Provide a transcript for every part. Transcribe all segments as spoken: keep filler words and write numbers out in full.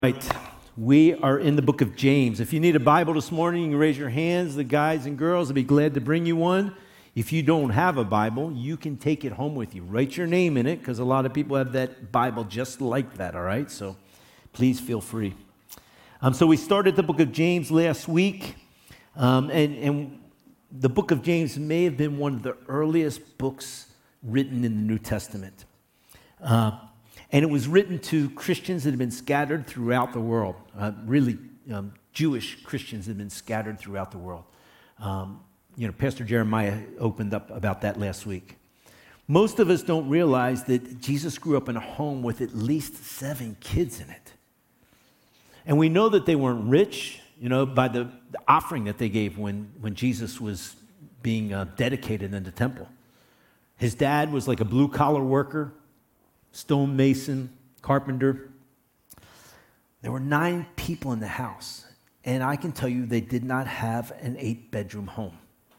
Right. We are in the book of James. If you need a Bible this morning, you can raise your hands. The guys and girls will be glad to bring you one. If you don't have a Bible, you can take it home with you. Write your name in it, because a lot of people have that Bible just like that, all right? So please feel free. Um, so we started the book of James last week, um, and, and the book of James may have been one of the earliest books written in the New Testament. Uh, And it was written to Christians that had been scattered throughout the world. Uh, really, um, Jewish Christians that had been scattered throughout the world. Um, you know, Pastor Jeremiah opened up about that last week. Most of us don't realize that Jesus grew up in a home with at least seven kids in it. And we know that they weren't rich, you know, by the, the offering that they gave when, when Jesus was being uh, dedicated in the temple. His dad was like a blue-collar worker, stonemason, carpenter. There were nine people in the house, and I can tell you they did not have an eight-bedroom home.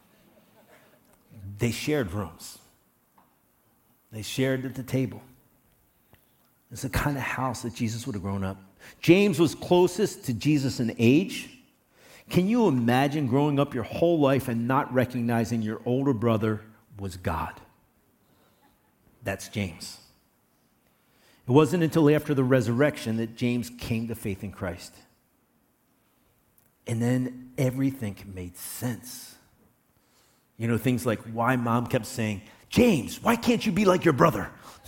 They shared rooms. They shared at the table. It's the kind of house that Jesus would have grown up. James was closest to Jesus in age. Can you imagine growing up your whole life and not recognizing your older brother was God? That's James. It wasn't until after the resurrection that James came to faith in Christ. And then everything made sense. You know, things like why mom kept saying, James, why can't you be like your brother?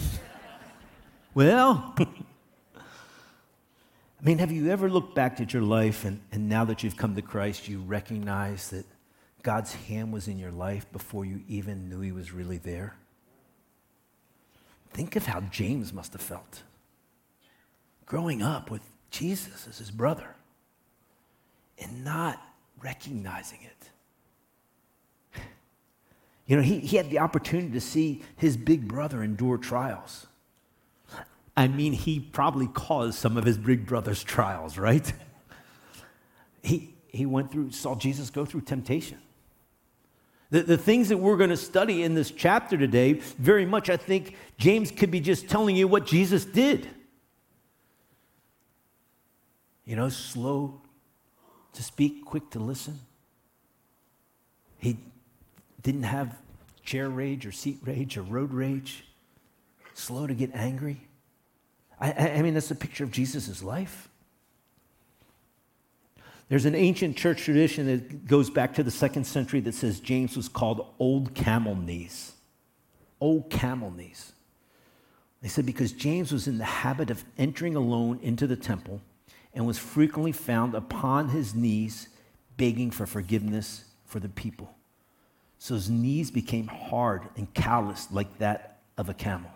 Well, I mean, have you ever looked back at your life and, and now that you've come to Christ, you recognize that God's hand was in your life before you even knew he was really there? Think of how James must have felt growing up with Jesus as his brother and not recognizing it. You know, he, he had the opportunity to see his big brother endure trials. I mean, he probably caused some of his big brother's trials, right? He, he went through, saw Jesus go through temptation. The, the things that we're going to study in this chapter today, very much I think James could be just telling you what Jesus did. You know, slow to speak, quick to listen. He didn't have chair rage or seat rage or road rage. Slow to get angry. I, I mean, that's a picture of Jesus' life. There's an ancient church tradition that goes back to the second century that says James was called Old Camel Knees. Old Camel Knees. They said because James was in the habit of entering alone into the temple and was frequently found upon his knees begging for forgiveness for the people. So his knees became hard and calloused like that of a camel.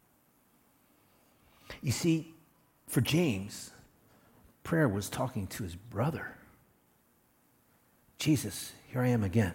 You see, for James, prayer was talking to his brother. Jesus, here I am again.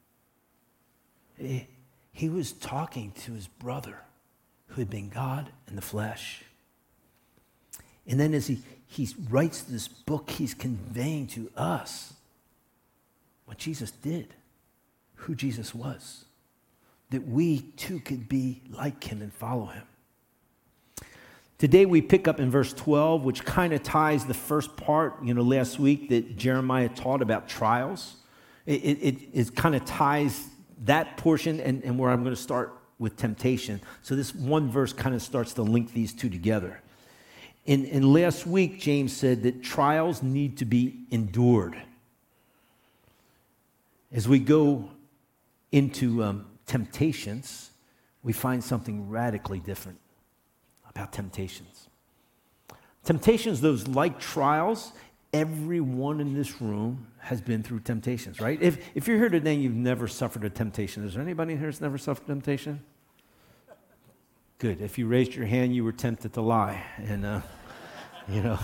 He was talking to his brother who had been God in the flesh. And then as he, he writes this book, he's conveying to us what Jesus did, who Jesus was, that we too could be like him and follow him. Today we pick up in verse twelve, which kind of ties the first part, you know, last week that Jeremiah taught about trials. It, it, it kind of ties that portion and, and where I'm going to start with temptation. So this one verse kind of starts to link these two together. In, in last week, James said that trials need to be endured. As we go into um, temptations, we find something radically different about temptations. Temptations, those like trials, everyone in this room has been through temptations, right? If if you're here today and you've never suffered a temptation, is there anybody here that's never suffered temptation? Good. If you raised your hand, you were tempted to lie. And, uh, you know,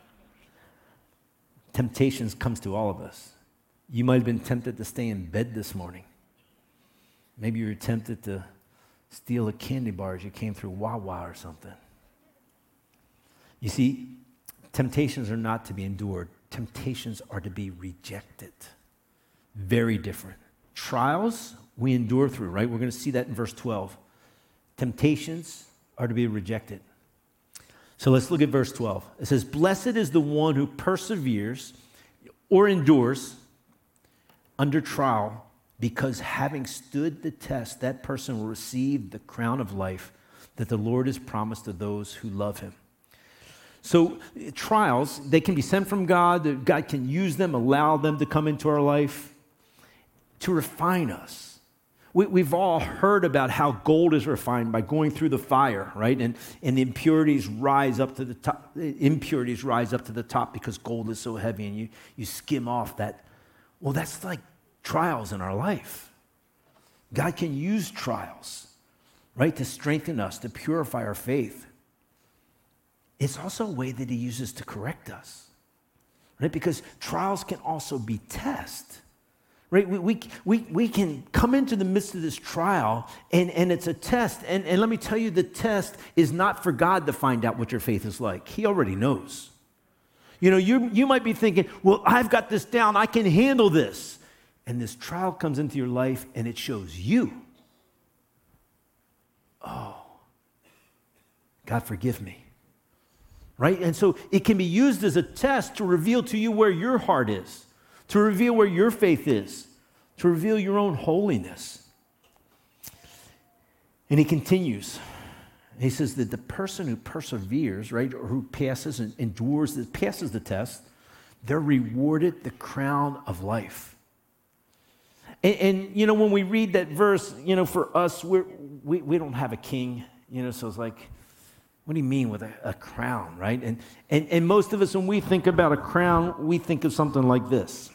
temptations comes to all of us. You might have been tempted to stay in bed this morning. Maybe you were tempted to steal a candy bar as you came through Wawa or something. You see, temptations are not to be endured. Temptations are to be rejected. Very different. Trials, we endure through, right? We're going to see that in verse twelve. Temptations are to be rejected. So let's look at verse twelve. It says, blessed is the one who perseveres or endures under trial, because having stood the test, that person will receive the crown of life that the Lord has promised to those who love him. So trials, they can be sent from God. God can use them, allow them to come into our life to refine us. We, we've all heard about how gold is refined by going through the fire, right? And, and the impurities rise up to the top. Impurities rise up to the top because gold is so heavy, and you, you skim off that. Well, that's like trials in our life. God can use trials, right, to strengthen us, to purify our faith. It's also a way that he uses to correct us, right? Because trials can also be tests, right? We, we, we, we can come into the midst of this trial, and, and it's a test. And, and let me tell you, the test is not for God to find out what your faith is like. He already knows. You know, you, you might be thinking, well, I've got this down. I can handle this. And this trial comes into your life, and it shows you, oh, God, forgive me. Right? And so it can be used as a test to reveal to you where your heart is, to reveal where your faith is, to reveal your own holiness. And he continues. He says that the person who perseveres, right, or who passes and endures, passes the test, they're rewarded the crown of life. And, and you know, when we read that verse, you know, for us, we're, we we don't have a king, you know, so it's like, what do you mean with a, a crown, right? And, and and most of us, when we think about a crown, we think of something like this.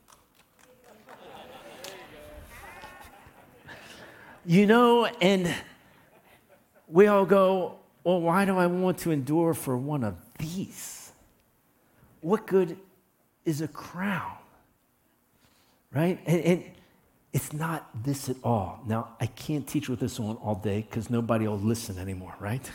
You know, and we all go, well, why do I want to endure for one of these? What good is a crown, right? And, and it's not this at all. Now, I can't teach with this on all day because nobody will listen anymore, right?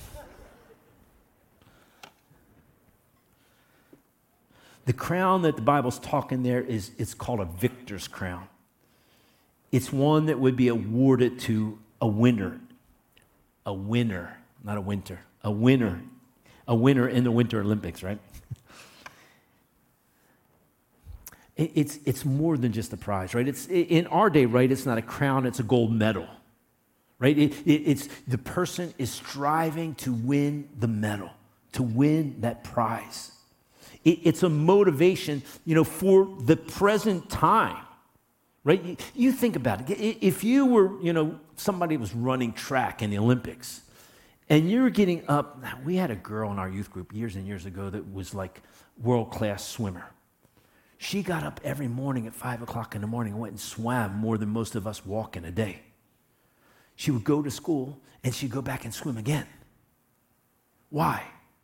The crown that the Bible's talking there is, it's called a victor's crown. It's one that would be awarded to a winner. A winner, not a winter. A winner. A winner in the Winter Olympics, right? it, it's, it's more than just a prize, right? It's in our day, right, it's not a crown, it's a gold medal. Right? It, it, it's the person is striving to win the medal, to win that prize. It's a motivation, you know, for the present time, right? You, you think about it. If you were, you know, somebody was running track in the Olympics, and you were getting up, we had a girl in our youth group years and years ago that was like world-class swimmer. She got up every morning at five o'clock in the morning and went and swam more than most of us walk in a day. She would go to school, and she'd go back and swim again. Why?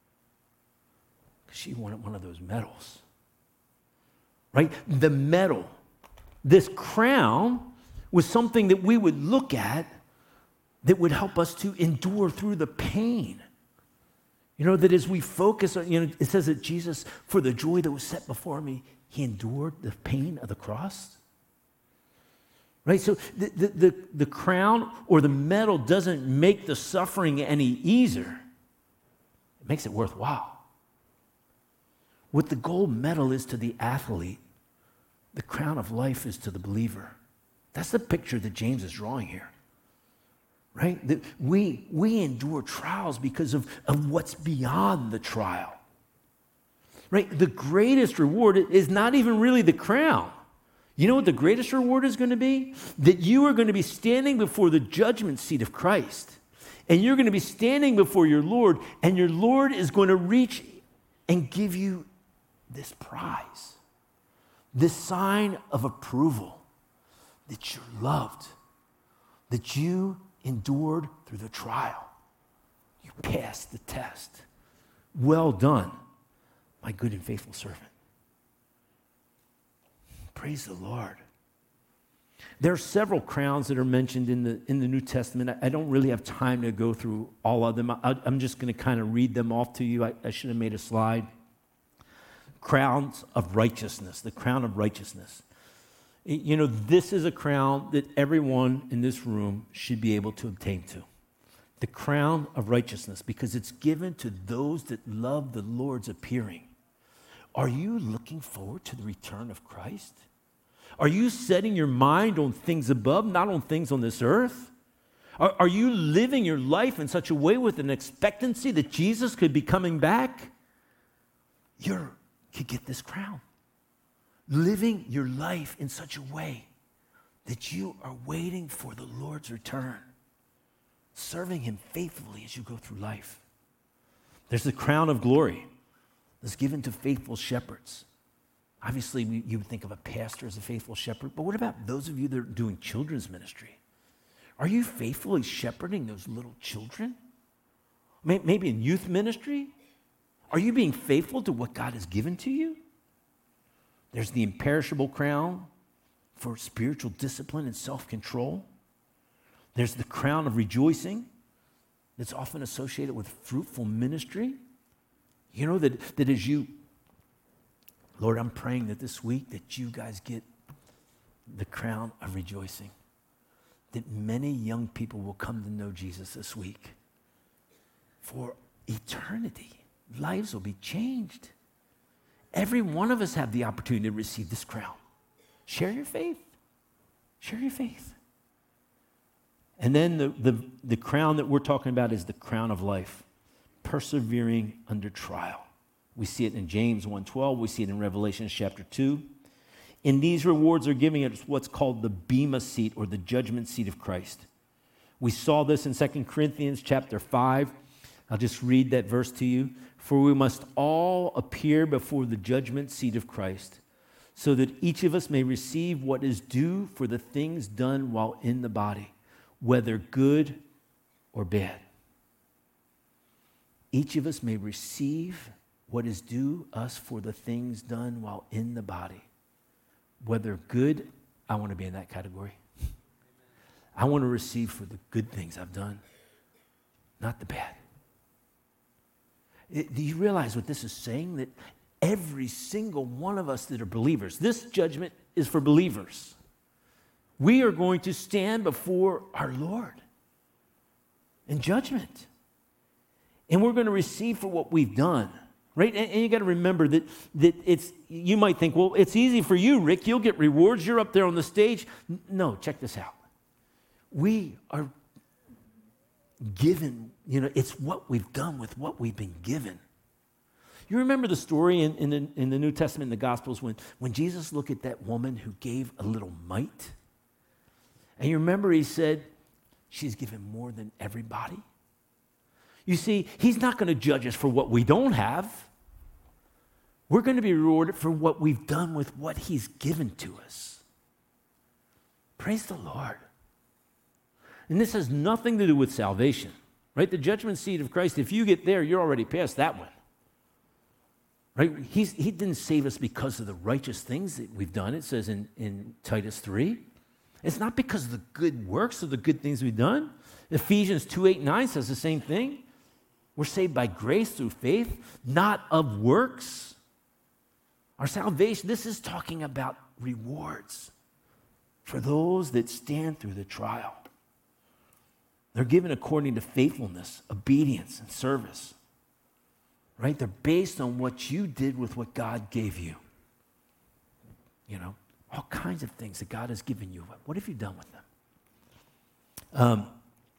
She wanted one of those medals, right? The medal, this crown, was something that we would look at that would help us to endure through the pain. You know, that as we focus on, you know, it says that Jesus, for the joy that was set before me, he endured the pain of the cross. Right? So the, the, the, the crown or the medal doesn't make the suffering any easier. It makes it worthwhile. What the gold medal is to the athlete, the crown of life is to the believer. That's the picture that James is drawing here, right? That we, we endure trials because of, of what's beyond the trial, right? The greatest reward is not even really the crown. You know what the greatest reward is going to be? That you are going to be standing before the judgment seat of Christ, and you're going to be standing before your Lord, and your Lord is going to reach and give you this prize, this sign of approval that you're loved, that you endured through the trial. You passed the test. Well done, my good and faithful servant. Praise the Lord. There are several crowns that are mentioned in the in the New Testament. I, I don't really have time to go through all of them. I, I'm just going to kind of read them off to you. I, I should have made a slide. Crowns of righteousness, the crown of righteousness. You know, this is a crown that everyone in this room should be able to obtain to. the crown of righteousness, because it's given to those that love the Lord's appearing. Are you looking forward to the return of Christ? Are you setting your mind on things above, not on things on this earth? Are, are you living your life in such a way with an expectancy that Jesus could be coming back? You could get this crown. Living your life in such a way that you are waiting for the Lord's return, serving him faithfully as you go through life. There's the crown of glory that's given to faithful shepherds. Obviously, you would think of a pastor as a faithful shepherd, but what about those of you that are doing children's ministry? Are you faithfully shepherding those little children? Maybe in youth ministry? Are you being faithful to what God has given to you? There's the imperishable crown for spiritual discipline and self-control. There's the crown of rejoicing that's often associated with fruitful ministry. You know, that, that as you, Lord, I'm praying that this week that you guys get the crown of rejoicing, that many young people will come to know Jesus this week. For eternity, lives will be changed. Every one of us have the opportunity to receive this crown. Share your faith. Share your faith. And then the, the, the crown that we're talking about is the crown of life, persevering under trial. We see it in James one twelve. We see it in Revelation chapter two. And these rewards are giving us what's called the bema seat, or the judgment seat of Christ. We saw this in Second Corinthians chapter five. I'll just read that verse to you. For we must all appear before the judgment seat of Christ, so that each of us may receive what is due for the things done while in the body, whether good or bad. Each of us may receive what is due us for the things done while in the body. Whether good, I want to be in that category. I want to receive for the good things I've done, not the bad. It, do you realize what this is saying? That every single one of us that are believers, this judgment is for believers. We are going to stand before our Lord in judgment. And we're going to receive for what we've done. Right? And, and you got to remember that, that it's, you might think, well, it's easy for you, Rick. You'll get rewards. You're up there on the stage. No, check this out. We are given, you know, it's what we've done with what we've been given. You remember the story in, in, the, in the New Testament, in the Gospels, when, when Jesus looked at that woman who gave a little mite? And you remember he said, she's given more than everybody. You see, he's not going to judge us for what we don't have. We're going to be rewarded for what we've done with what he's given to us. Praise the Lord. And this has nothing to do with salvation, right? The judgment seat of Christ, if you get there, you're already past that one. Right? He's, he didn't save us because of the righteous things that we've done, it says in, in Titus three. It's not because of the good works or the good things we've done. Ephesians two, eight, nine says the same thing. We're saved by grace through faith, not of works. Our salvation, this is talking about rewards for those that stand through the trial. They're given according to faithfulness, obedience, and service. Right? They're based on what you did with what God gave you. You know, all kinds of things that God has given you. What have you done with them? Um,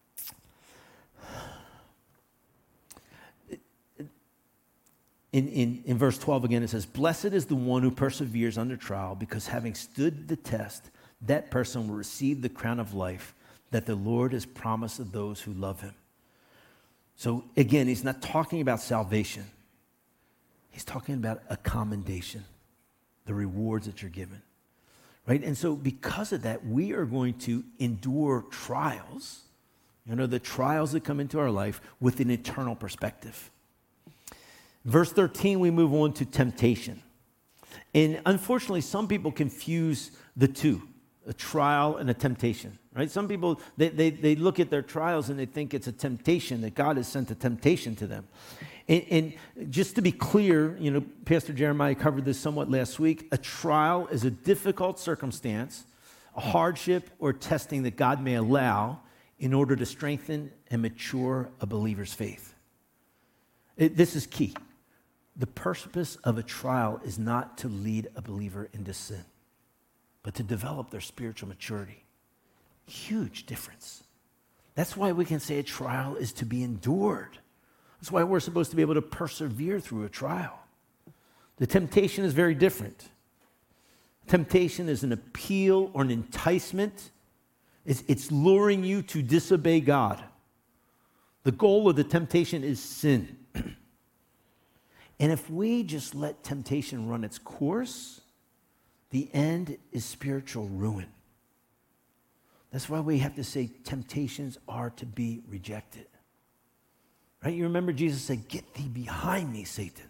in, in, in verse twelve again, it says, "Blessed is the one who perseveres under trial, because having stood the test, that person will receive the crown of life that the Lord has promised to those who love him." So again, he's not talking about salvation. He's talking about a commendation, the rewards that you're given, right? And so because of that, we are going to endure trials, you know, the trials that come into our life with an eternal perspective. Verse thirteen, we move on to temptation. And unfortunately, some people confuse the two, a trial and a temptation, right? Some people, they, they, they look at their trials and they think it's a temptation, that God has sent a temptation to them. And, and just to be clear, you know, Pastor Jeremiah covered this somewhat last week. A trial is a difficult circumstance, a hardship or testing that God may allow in order to strengthen and mature a believer's faith. It, this is key. The purpose of a trial is not to lead a believer into sin, but to develop their spiritual maturity. Huge difference. That's why we can say a trial is to be endured. That's why we're supposed to be able to persevere through a trial. The temptation is very different. Temptation is an appeal or an enticement. It's, it's luring you to disobey God. The goal of the temptation is sin. And if we just let temptation run its course, the end is spiritual ruin. That's why we have to say temptations are to be rejected. Right? You remember Jesus said, "Get thee behind me, Satan."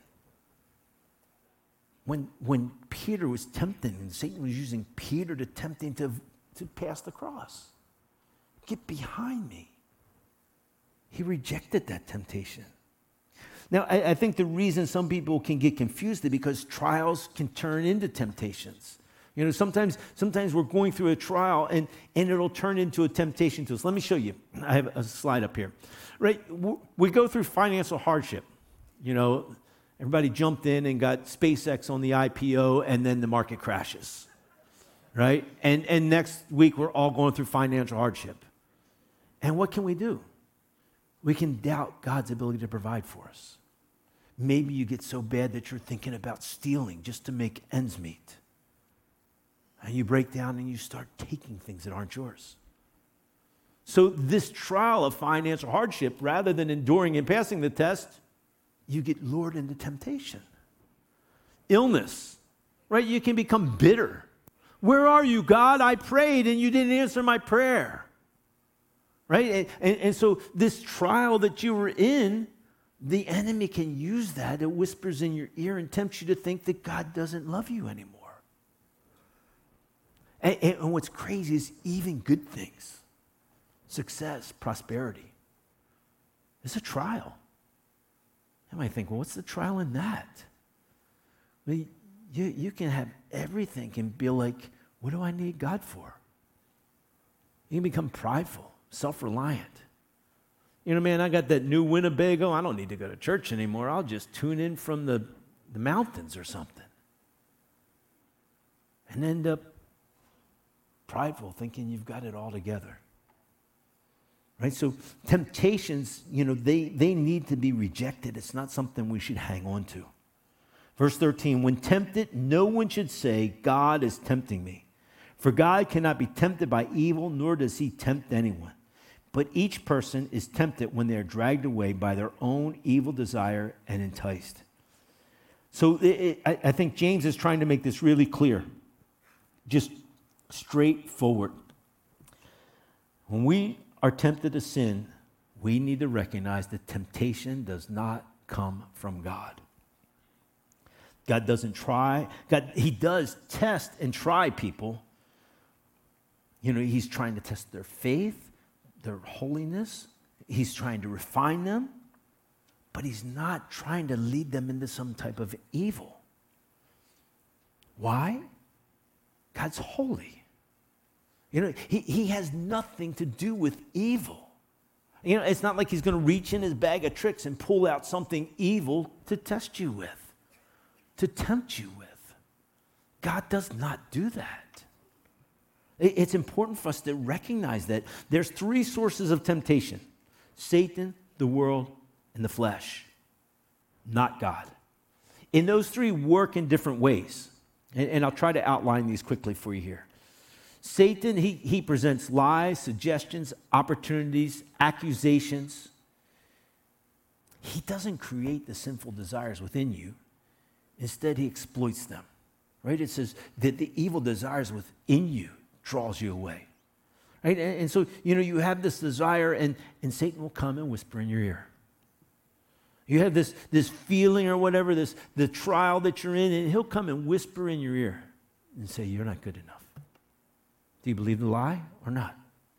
When, when Peter was tempting, and Satan was using Peter to tempt him to, to pass the cross. Get behind me. He rejected that temptation. Now, I, I think the reason some people can get confused is because trials can turn into temptations. You know, sometimes sometimes we're going through a trial and, and it'll turn into a temptation to us. Let me show you. I have a slide up here. Right? We go through financial hardship. You know, everybody jumped in and got SpaceX on the I P O and then the market crashes. Right? And, and next week we're all going through financial hardship. And what can we do? We can doubt God's ability to provide for us. Maybe you get so bad that you're thinking about stealing just to make ends meet. And you break down and you start taking things that aren't yours. So this trial of financial hardship, rather than enduring and passing the test, you get lured into temptation. Illness, right? You can become bitter. Where are you, God? I prayed and you didn't answer my prayer. Right? And, and, and so this trial that you were in, the enemy can use that. It whispers in your ear and tempts you to think that God doesn't love you anymore. And, and what's crazy is even good things, success, prosperity, it's a trial. You might think, well, what's the trial in that? Well, you, you can have everything and be like, what do I need God for? You can become prideful, self-reliant. You know, man, I got that new Winnebago. I don't need to go to church anymore. I'll just tune in from the, the mountains or something. And end up prideful, thinking you've got it all together. Right? So temptations, you know, they, they need to be rejected. It's not something we should hang on to. Verse thirteen, when tempted, no one should say, God is tempting me. For God cannot be tempted by evil, nor does he tempt anyone. But each person is tempted when they are dragged away by their own evil desire and enticed. So it, it, I, I think James is trying to make this really clear. Just straightforward. When we are tempted to sin, we need to recognize that temptation does not come from God. God doesn't try. God, he does test and try people. You know, he's trying to test their faith, their holiness. He's trying to refine them, but he's not trying to lead them into some type of evil. Why? God's holy. You know, he, he has nothing to do with evil. You know, it's not like he's going to reach in his bag of tricks and pull out something evil to test you with, to tempt you with. God does not do that. It's important for us to recognize that there's three sources of temptation: Satan, the world, and the flesh, not God. And those three work in different ways. And, and I'll try to outline these quickly for you here. Satan, he, he presents lies, suggestions, opportunities, accusations. He doesn't create the sinful desires within you. Instead, he exploits them. Right? It says that the evil desires within you draws you away. Right? And, and so, you know, you have this desire, and, and Satan will come and whisper in your ear. You have this, this feeling or whatever, this the trial that you're in, and he'll come and whisper in your ear and say, you're not good enough. Do you believe the lie or not?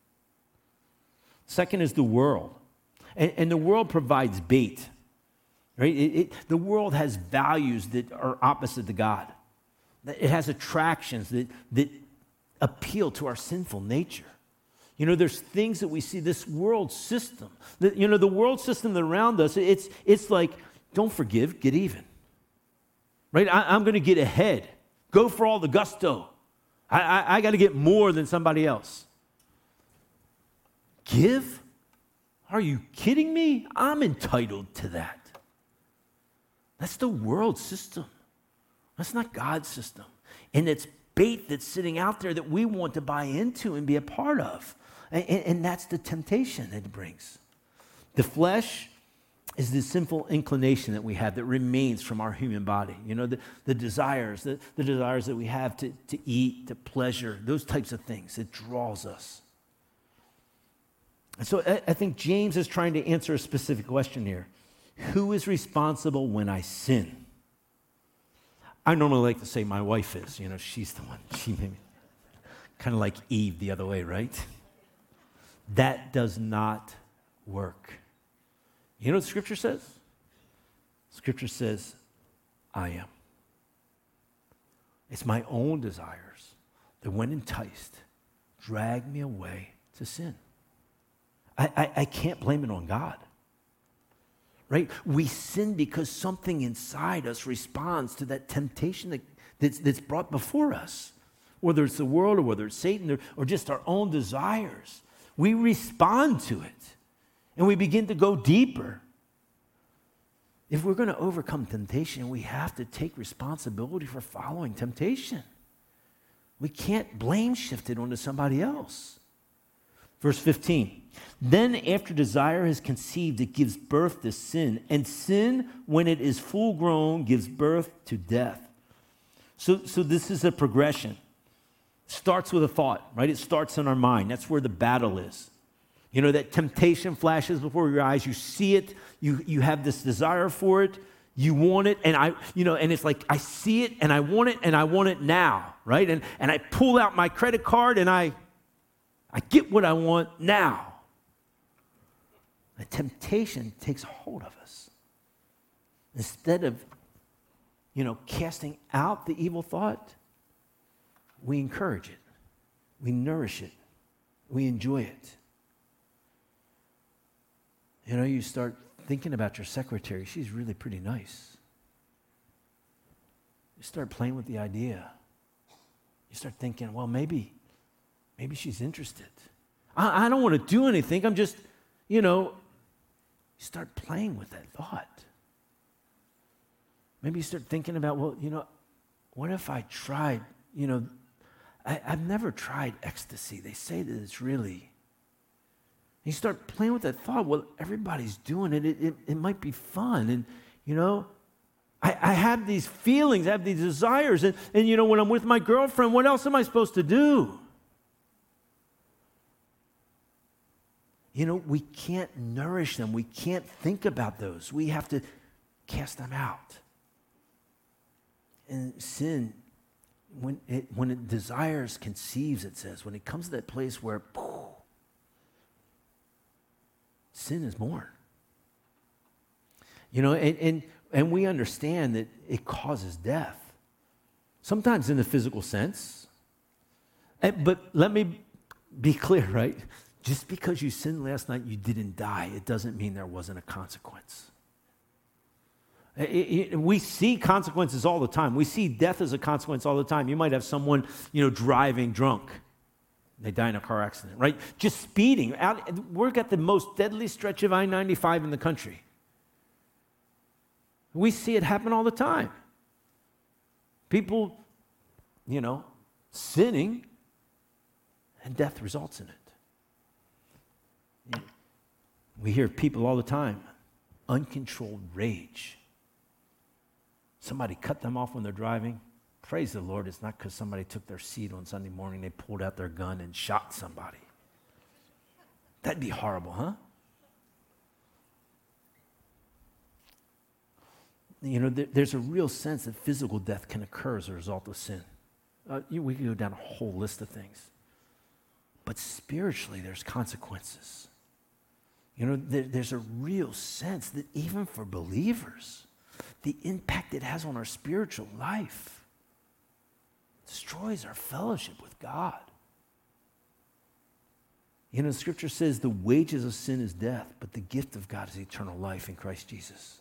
Second is the world. And, and the world provides bait. Right? It, it, the world has values that are opposite to God. It has attractions that, that appeal to our sinful nature. You know, there's things that we see, this world system, that, you know, the world system that around us, it's, it's like, don't forgive, get even. Right? I, I'm going to get ahead. Go for all the gusto. I, I, I got to get more than somebody else. Give? Are you kidding me? I'm entitled to that. That's the world system. That's not God's system. And it's bait that's sitting out there that we want to buy into and be a part of. And, and, and that's the temptation that it brings. The flesh is the sinful inclination that we have that remains from our human body. You know, the, the desires, the, the desires that we have to, to eat, to pleasure, those types of things. It draws us. And so I, I think James is trying to answer a specific question here. Who is responsible when I sin? I normally like to say my wife is. You know, she's the one. She made me kind of like Eve the other way, right? That does not work. You know what Scripture says? Scripture says, I am. It's my own desires that, when enticed, drag me away to sin. I, I, I can't blame it on God. Right? We sin because something inside us responds to that temptation that, that's, that's brought before us. Whether it's the world or whether it's Satan or, or just our own desires. We respond to it. And we begin to go deeper. If we're going to overcome temptation, we have to take responsibility for following temptation. We can't blame shift it onto somebody else. Verse fifteen. Then after desire has conceived, it gives birth to sin. And sin, when it is full grown, gives birth to death. So, so this is a progression. Starts with a thought, right? It starts in our mind. That's where the battle is. You know, that temptation flashes before your eyes. You see it. You, you have this desire for it. You want it. And I, you know, and it's like, I see it and I want it and I want it now, right? And, and I pull out my credit card and I, I get what I want now. The temptation takes hold of us. Instead of, you know, casting out the evil thought, we encourage it. We nourish it. We enjoy it. You know, you start thinking about your secretary. She's really pretty nice. You start playing with the idea. You start thinking, well, maybe, maybe she's interested. I, I don't want to do anything. I'm just, you know, you start playing with that thought. Maybe you start thinking about, well, you know, what if I tried, you know, I, I've never tried ecstasy. They say that it's really, you start playing with that thought, well, everybody's doing it. It, it, it might be fun. And, you know, I, I have these feelings, I have these desires. And, and, you know, when I'm with my girlfriend, what else am I supposed to do? You know, we can't nourish them. We can't think about those. We have to cast them out. And sin, when it, when it desires, conceives, it says, when it comes to that place where poof, sin is born. You know, and, and, and we understand that it causes death. Sometimes in the physical sense. And, but let me be clear, right? Just because you sinned last night, you didn't die. It doesn't mean there wasn't a consequence. It, it, we see consequences all the time. We see death as a consequence all the time. You might have someone, you know, driving drunk. They die in a car accident, right? Just speeding. Out, we've got the most deadly stretch of I ninety-five in the country. We see it happen all the time. People, you know, sinning, and death results in it. We hear people all the time, uncontrolled rage. Somebody cut them off when they're driving. Praise the Lord, it's not because somebody took their seat on Sunday morning, they pulled out their gun and shot somebody. That'd be horrible, huh? You know, there, there's a real sense that physical death can occur as a result of sin. Uh, you, we could go down a whole list of things. But spiritually, there's consequences. You know, there, there's a real sense that even for believers, the impact it has on our spiritual life destroys our fellowship with God. You know, Scripture says the wages of sin is death, but the gift of God is eternal life in Christ Jesus.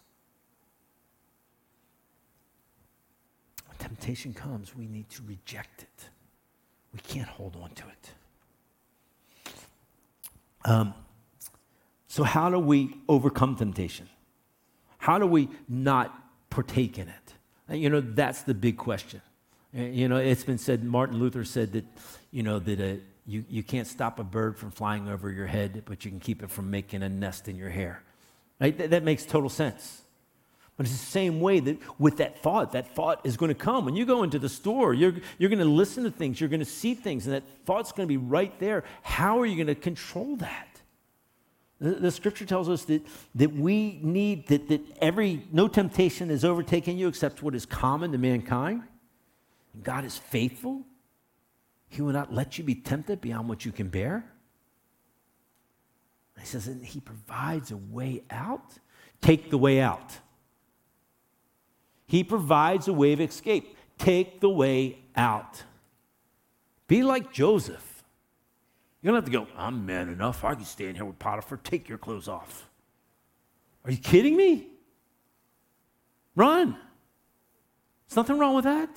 When temptation comes, we need to reject it. We can't hold on to it. Um, so how do we overcome temptation? How do we not partake in it? You know, that's the big question. You know, it's been said, Martin Luther said that, you know, that uh, you, you can't stop a bird from flying over your head, but you can keep it from making a nest in your hair. Right? That, that makes total sense. But it's the same way that with that thought, that thought is going to come. When you go into the store, you're, you're going to listen to things, you're going to see things, and that thought's going to be right there. How are you going to control that? The, the Scripture tells us that, that we need, that, that every, no temptation has overtaken you except what is common to mankind. God is faithful. He will not let you be tempted beyond what you can bear. He says that he provides a way out. Take the way out. He provides a way of escape. Take the way out. Be like Joseph. You don't have to go, I'm man enough. I can stand here with Potiphar. Take your clothes off. Are you kidding me? Run. There's nothing wrong with that.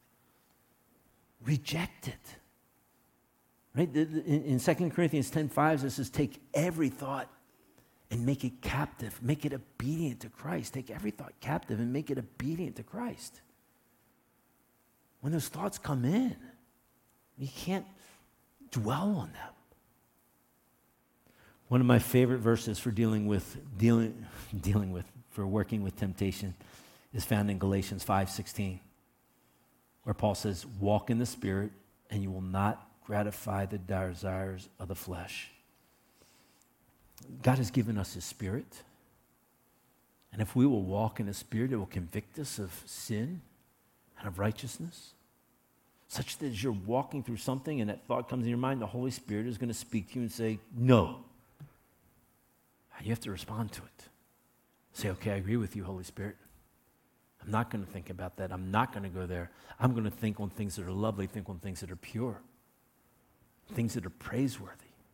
Reject it. Right? In Second Corinthians ten five, it says, take every thought and make it captive. Make it obedient to Christ. Take every thought captive and make it obedient to Christ. When those thoughts come in, you can't dwell on them. One of my favorite verses for dealing with, dealing, dealing with, for working with temptation is found in Galatians five sixteen. Where Paul says, walk in the Spirit, and you will not gratify the desires of the flesh. God has given us his Spirit. And if we will walk in his Spirit, it will convict us of sin and of righteousness. Such that as you're walking through something and that thought comes in your mind, the Holy Spirit is going to speak to you and say, no. You have to respond to it. Say, okay, I agree with you, Holy Spirit. I'm not going to think about that. I'm not going to go there. I'm going to think on things that are lovely, think on things that are pure, things that are praiseworthy.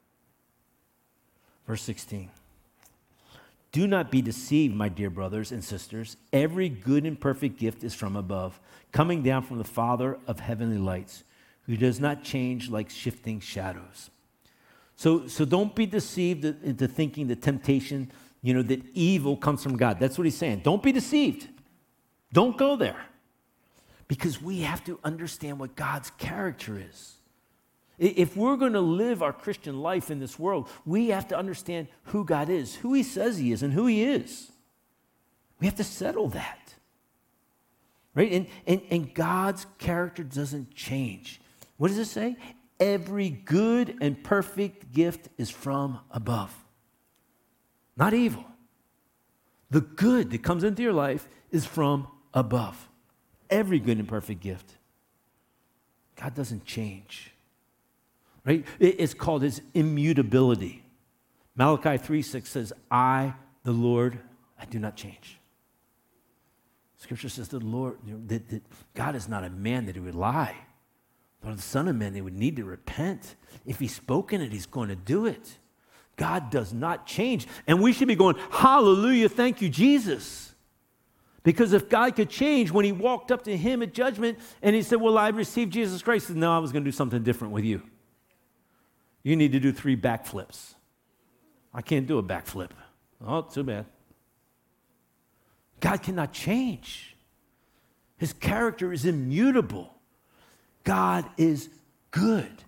Verse sixteen. Do not be deceived, my dear brothers and sisters. Every good and perfect gift is from above, coming down from the Father of heavenly lights, who does not change like shifting shadows. So, so don't be deceived into thinking that temptation, you know, that evil comes from God. That's what he's saying. Don't be deceived. Don't go there, because we have to understand what God's character is. If we're going to live our Christian life in this world, we have to understand who God is, who he says he is, and who he is. We have to settle that, right? And, and, and God's character doesn't change. What does it say? Every good and perfect gift is from above, not evil. The good that comes into your life is from above. Every good and perfect gift. God doesn't change. Right? It's called his immutability. Malachi three six says, I, the Lord, I do not change. Scripture says the Lord, you know, that, that God is not a man that he would lie, but the Son of Man, they would need to repent. If he's spoken it, he's going to do it. God does not change. And we should be going, hallelujah, thank you, Jesus. Because if God could change when he walked up to him at judgment and he said, well, I received Jesus Christ, and no, I was going to do something different with you. You need to do three backflips. I can't do a backflip. Oh, too bad. God cannot change. His character is immutable. God is good.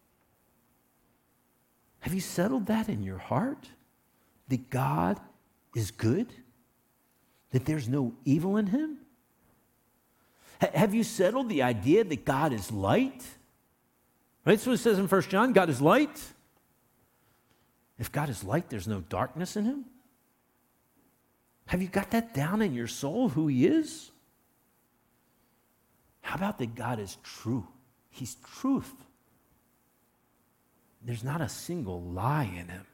Have you settled that in your heart? That God is good? That there's no evil in him? H- have you settled the idea that God is light? Right? That's what it says in First John, God is light. If God is light, there's no darkness in him. Have you got that down in your soul, who he is? How about that God is true? He's truth. There's not a single lie in him.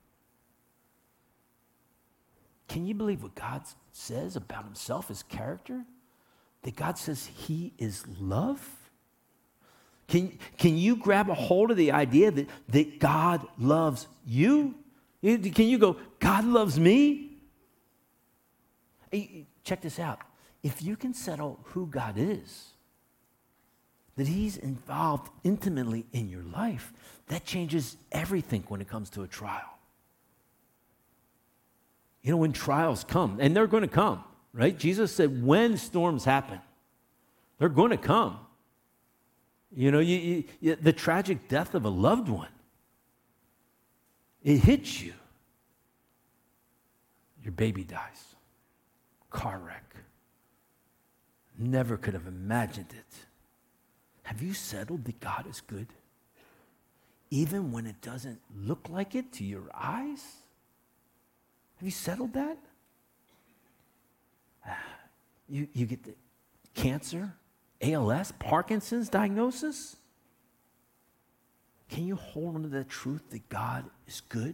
Can you believe what God says about himself, his character? That God says he is love? Can, can you grab a hold of the idea that, that God loves you? Can you go, God loves me? Hey, check this out. If you can settle who God is, that he's involved intimately in your life, that changes everything when it comes to a trial. You know, when trials come, and they're going to come, right? Jesus said when storms happen, they're going to come. You know, you, you, you, the tragic death of a loved one, it hits you. Your baby dies. Car wreck. Never could have imagined it. Have you settled that God is good? Even when it doesn't look like it to your eyes? Have you settled that? You, you get the cancer, A L S, Parkinson's diagnosis? Can you hold on to that truth that God is good?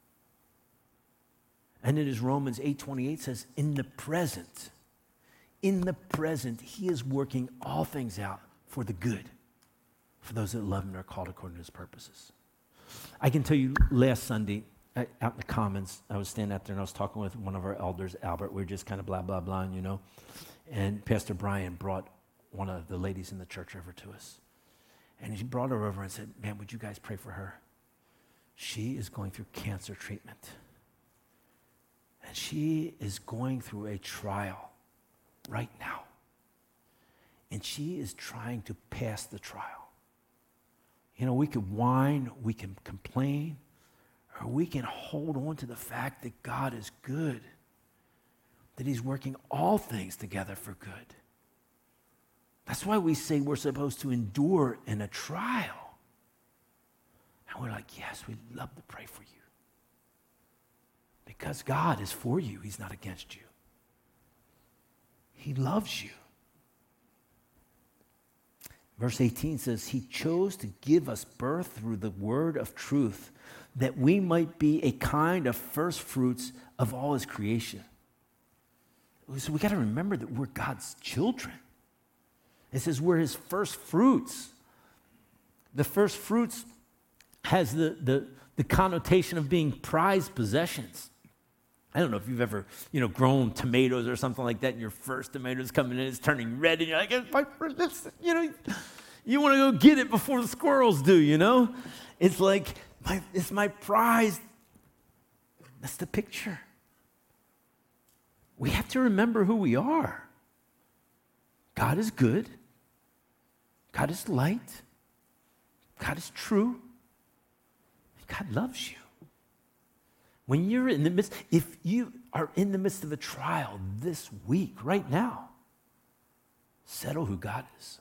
And it is Romans eight twenty-eight says, in the present, in the present, he is working all things out for the good, for those that love him and are called according to his purposes. I can tell you last Sunday, I, out in the Commons, I was standing out there and I was talking with one of our elders, Albert. We were just kind of blah, blah, blah, you know. And Pastor Brian brought one of the ladies in the church over to us. And he brought her over and said, man, would you guys pray for her? She is going through cancer treatment. And she is going through a trial right now. And she is trying to pass the trial. You know, we could whine, we can complain, or we can hold on to the fact that God is good, that he's working all things together for good. That's why we say we're supposed to endure in a trial. And we're like, yes, we'd love to pray for you. Because God is for you. He's not against you. He loves you. Verse eighteen says, he chose to give us birth through the word of truth, that we might be a kind of first fruits of all his creation. So we got to remember that we're God's children. It says we're his first fruits. The first fruits has the, the, the connotation of being prized possessions. I don't know if you've ever, you know, grown tomatoes or something like that, and your first tomatoes coming in, it's turning red, and you're like, it's my first, you know, you want to go get it before the squirrels do, you know? It's like, my, it's my prize. That's the picture. We have to remember who we are. God is good. God is light. God is true. God loves you. When you're in the midst, if you are in the midst of a trial this week, right now, settle who God is.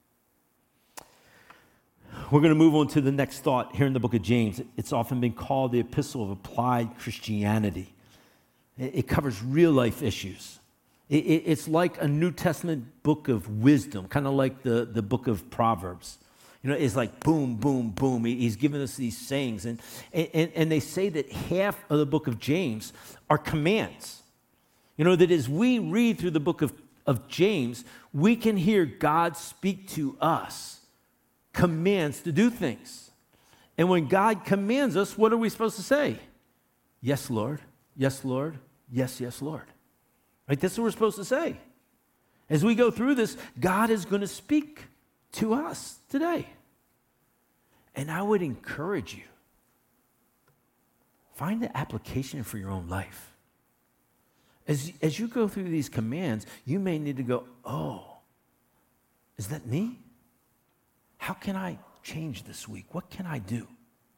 We're going to move on to the next thought here in the book of James. It's often been called the epistle of applied Christianity. It covers real life issues. It's like a New Testament book of wisdom, kind of like the, the book of Proverbs. You know, it's like boom, boom, boom. He's giving us these sayings. And, and, and they say that half of the book of James are commands. You know, that as we read through the book of, of James, we can hear God speak to us, commands to do things. And when God commands us, what are we supposed to say? Yes, Lord. Yes, Lord. Yes, yes, Lord. Right? That's what we're supposed to say. As we go through this, God is going to speak to us today. And I would encourage you, find the application for your own life. As, as you go through these commands, you may need to go, oh, is that me? How can I change this week? What can I do?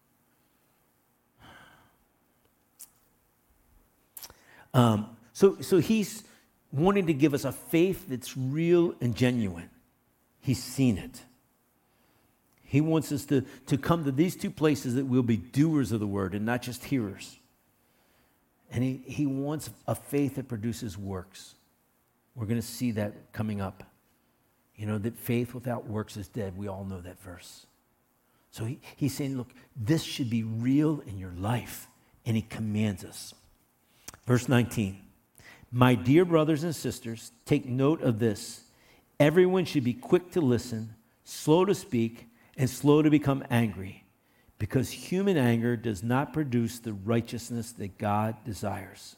Um, so, so he's wanting to give us a faith that's real and genuine. He's seen it. He wants us to, to come to these two places that we'll be doers of the word and not just hearers. And he, he wants a faith that produces works. We're going to see that coming up. You know, that faith without works is dead. We all know that verse. So he, he's saying, look, this should be real in your life. And he commands us. Verse nineteen, my dear brothers and sisters, take note of this. Everyone should be quick to listen, slow to speak, and slow to become angry, because human anger does not produce the righteousness that God desires.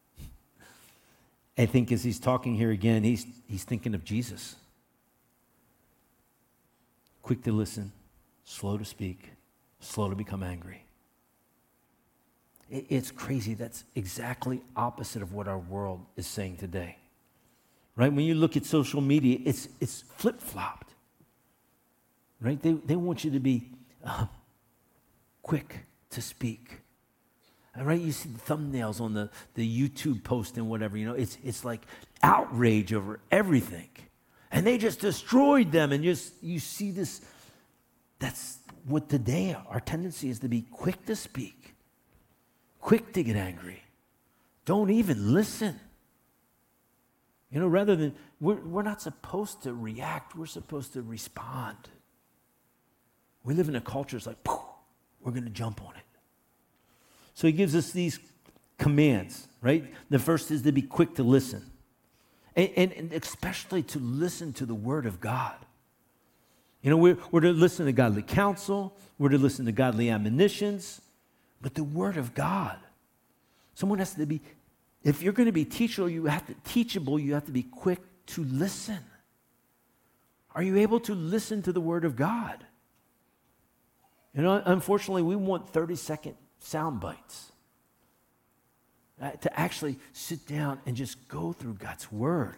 I think as he's talking here again, he's, he's thinking of Jesus. Quick to listen, slow to speak, slow to become angry. It, it's crazy. That's exactly opposite of what our world is saying today. Right? When you look at social media, it's, it's flip-flopped. Right? They, they want you to be uh, quick to speak. Right? You see the thumbnails on the, the YouTube post and whatever, you know, it's it's like outrage over everything. And they just destroyed them, and just you see this. That's what today our tendency is, to be quick to speak, quick to get angry. Don't even listen. You know, rather than, we're, we're not supposed to react, we're supposed to respond. We live in a culture that's like, poof, we're going to jump on it. So he gives us these commands, right? The first is to be quick to listen. And, and, and especially to listen to the word of God. You know, we're, we're to listen to godly counsel. We're to listen to godly admonitions. But the word of God. Someone has to be, if you're going to be teachable, you have to, teachable, you have to be quick to listen. Are you able to listen to the word of God? You know, unfortunately, we want thirty-second sound bites. Uh, to actually sit down and just go through God's word.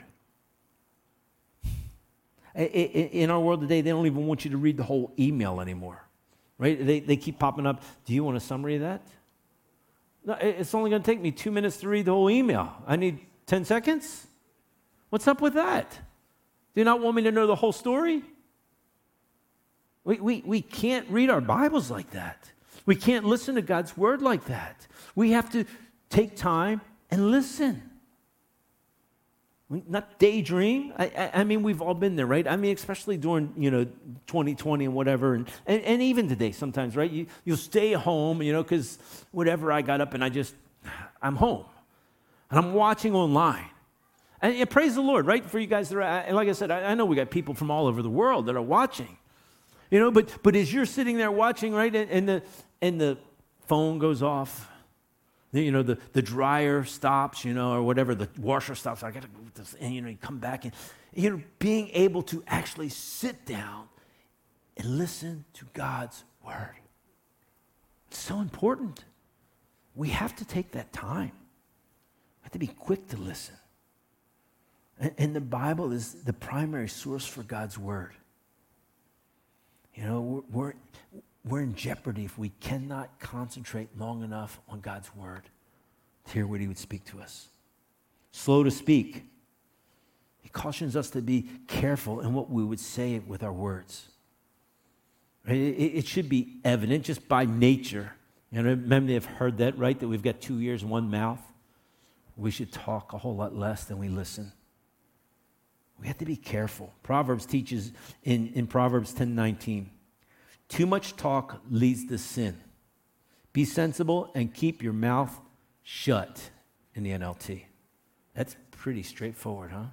In our world today, they don't even want you to read the whole email anymore, right? They, they keep popping up. Do you want a summary of that? No, it's only going to take me two minutes to read the whole email. I need ten seconds? What's up with that? Do you not want me to know the whole story? We, we, we can't read our Bibles like that. We can't listen to God's word like that. We have to take time and listen. We, not daydream. I, I, I mean, we've all been there, right? I mean, especially during, you know, twenty twenty and whatever. And, and, and even today sometimes, right? You, you'll stay home, you know, because whatever, I got up and I just, I'm home. And I'm watching online. And yeah, praise the Lord, right? For you guys that are, and like I said, I, I know we got people from all over the world that are watching. You know, but but as you're sitting there watching, right, and, and the and the phone goes off, the, you know, the, the dryer stops, you know, or whatever, the washer stops. I got to go with this, and you know, you come back, and you know, being able to actually sit down and listen to God's word. It's so important. We have to take that time. We have to be quick to listen. And, and the Bible is the primary source for God's word. You know, we're, we're in jeopardy if we cannot concentrate long enough on God's word to hear what he would speak to us. Slow to speak. He cautions us to be careful in what we would say with our words. It, it, it should be evident just by nature. You know, many have heard that, right? That we've got two ears and one mouth. We should talk a whole lot less than we listen. We have to be careful. Proverbs teaches in, in Proverbs ten nineteen, too much talk leads to sin. Be sensible and keep your mouth shut, in the N L T. That's pretty straightforward, huh?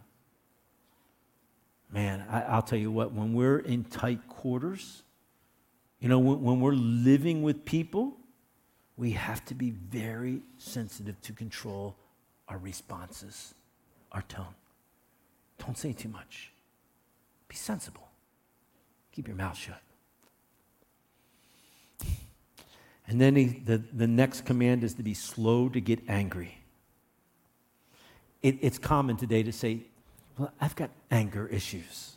Man, I, I'll tell you what, when we're in tight quarters, you know, when, when we're living with people, we have to be very sensitive to control our responses, our tone. Don't say too much. Be sensible. Keep your mouth shut. And then he, the, the next command is to be slow to get angry. It, it's common today to say, well, I've got anger issues.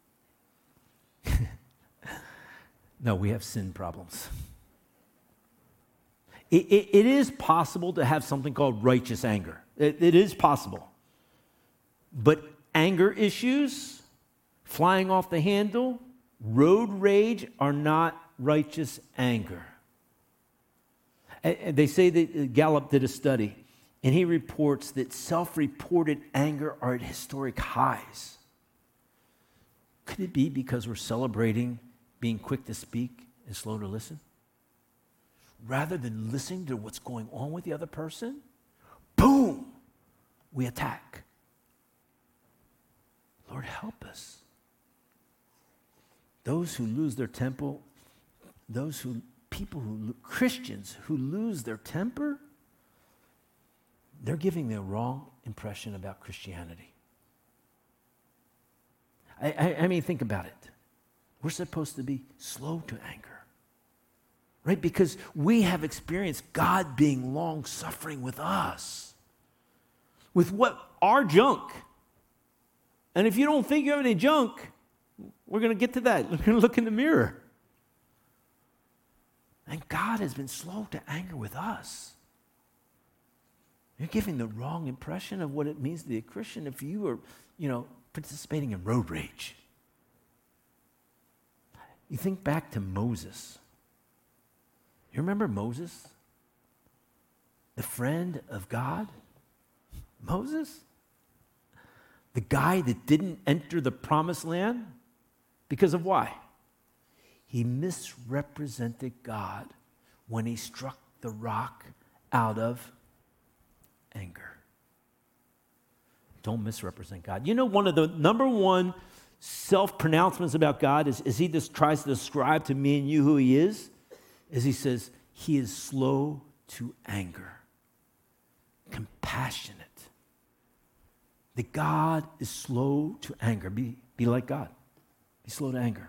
No, we have sin problems. It, it, it is possible to have something called righteous anger. It, it is possible. But anger issues, flying off the handle, road rage are not righteous anger. And they say that Gallup did a study, and he reports that self-reported anger are at historic highs. Could it be because we're celebrating being quick to speak and slow to listen? Rather than listening to what's going on with the other person, boom, we attack. Lord, help us. Those who lose their temper, those who, people who, Christians who lose their temper, they're giving the wrong impression about Christianity. I, I, I mean, think about it. We're supposed to be slow to anger, right? Because we have experienced God being long-suffering with us, with what? Our junk. And if you don't think you have any junk, we're going to get to that. We're going to look in the mirror. And God has been slow to anger with us. You're giving the wrong impression of what it means to be a Christian if you are, you know, participating in road rage. You think back to Moses. You remember Moses? The friend of God? Moses? The guy that didn't enter the promised land? Because of why? He misrepresented God when he struck the rock out of anger. Don't misrepresent God. You know, one of the number one self-pronouncements about God is, is he just tries to describe to me and you who he is, is he says, he is slow to anger, compassionate. That God is slow to anger. Be, be like God. Be slow to anger.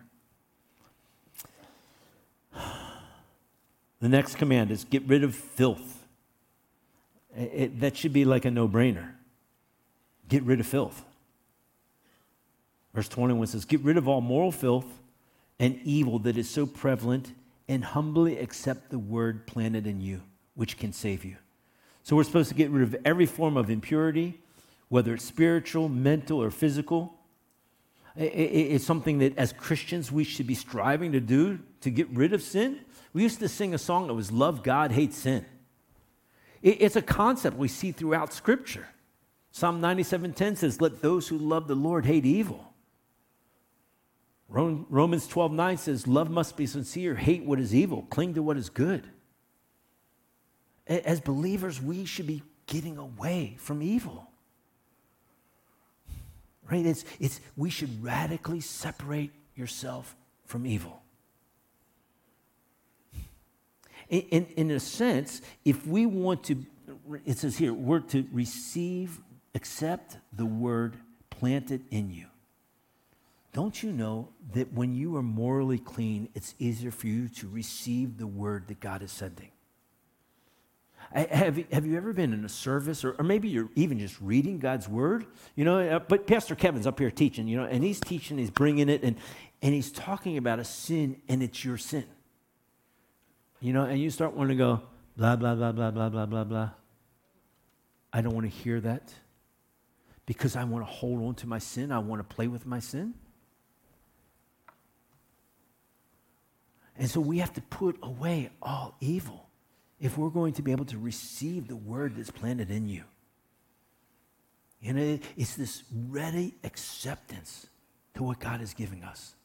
The next command is get rid of filth. It, it, that should be like a no-brainer. Get rid of filth. Verse twenty-one says, get rid of all moral filth and evil that is so prevalent, and humbly accept the word planted in you, which can save you. So we're supposed to get rid of every form of impurity, whether it's spiritual, mental, or physical. It's something that as Christians we should be striving to do to get rid of sin. We used to sing a song that was love God, hate sin. It's a concept we see throughout Scripture. Psalm ninety-seven ten says, let those who love the Lord hate evil. Romans twelve nine says, love must be sincere, hate what is evil, cling to what is good. As believers, we should be getting away from evil. Right? It's, it's, we should radically separate yourself from evil. In, in, in a sense, if we want to, it says here, we're to receive, accept the word planted in you. Don't you know that when you are morally clean, it's easier for you to receive the word that God is sending? I, have, you, have you ever been in a service, or, or maybe you're even just reading God's word? You know, uh, but Pastor Kevin's up here teaching, you know, and he's teaching, he's bringing it, and, and he's talking about a sin, and it's your sin. You know, and you start wanting to go, blah, blah, blah, blah, blah, blah, blah, blah. I don't want to hear that because I want to hold on to my sin. I want to play with my sin. And so we have to put away all evil if we're going to be able to receive the word that's planted in you. You know, it's this ready acceptance to what God is giving us.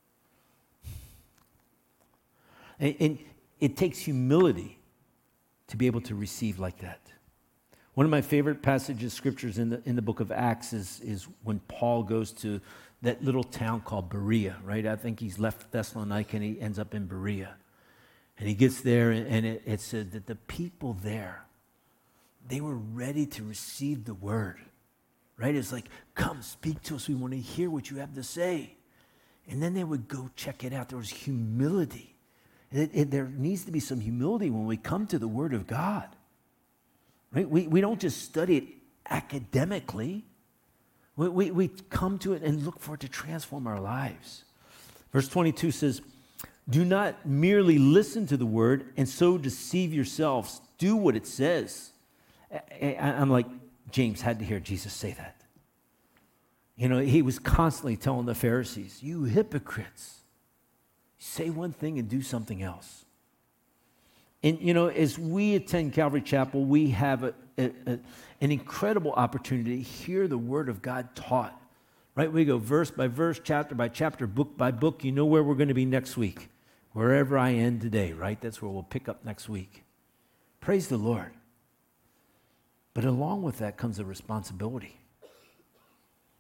And, and it takes humility to be able to receive like that. One of my favorite passages of scriptures in the in the book of Acts is, is when Paul goes to that little town called Berea, right? I think he's left Thessalonica and he ends up in Berea. And he gets there, and, and it, it said that the people there, they were ready to receive the word, right? It's like, come, speak to us. We want to hear what you have to say. And then they would go check it out. There was humility. It, it, there needs to be some humility when we come to the word of God, right? We, we don't just study it academically. We, we, we come to it and look for it to transform our lives. Verse twenty-two says, do not merely listen to the word and so deceive yourselves. Do what it says. I, I, I'm like, James had to hear Jesus say that. You know, he was constantly telling the Pharisees, you hypocrites, say one thing and do something else. And, you know, as we attend Calvary Chapel, we have a, a, a, an incredible opportunity to hear the Word of God taught. Right? We go verse by verse, chapter by chapter, book by book. You know where we're going to be next week. Wherever I end today, right? That's where we'll pick up next week. Praise the Lord. But along with that comes a responsibility.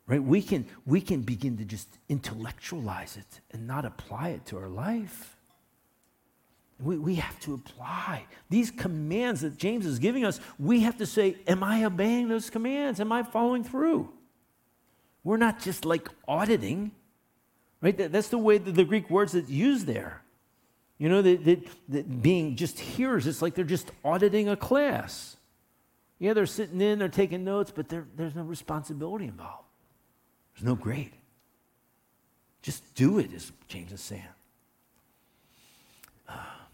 right? We can, we can begin to just intellectualize it and not apply it to our life. We, we have to apply these commands that James is giving us. We have to say, am I obeying those commands? Am I following through? We're not just like auditing, right? That, that's the way that the Greek words that's used there. You know, that, that, that being just hearers, it's like they're just auditing a class. Yeah, they're sitting in, they're taking notes, but there's no responsibility involved. There's no grade. Just do it, as James is saying. Uh,